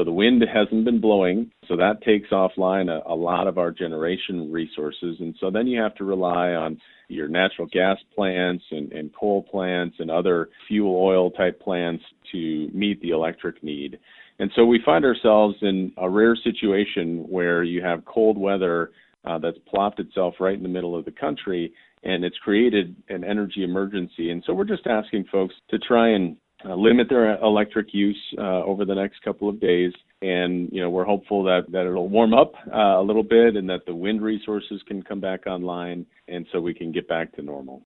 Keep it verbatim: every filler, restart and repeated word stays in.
so the wind hasn't been blowing, so that takes offline a, a lot of our generation resources. And so then you have to rely on your natural gas plants and, and coal plants and other fuel oil type plants to meet the electric need. And so we find ourselves in a rare situation where you have cold weather uh, that's plopped itself right in the middle of the country, and it's created an energy emergency. And so we're just asking folks to try and uh, limit their electric use uh, over the next couple of days. And, you know, we're hopeful that, that it'll warm up uh, a little bit and that the wind resources can come back online, and so we can get back to normal.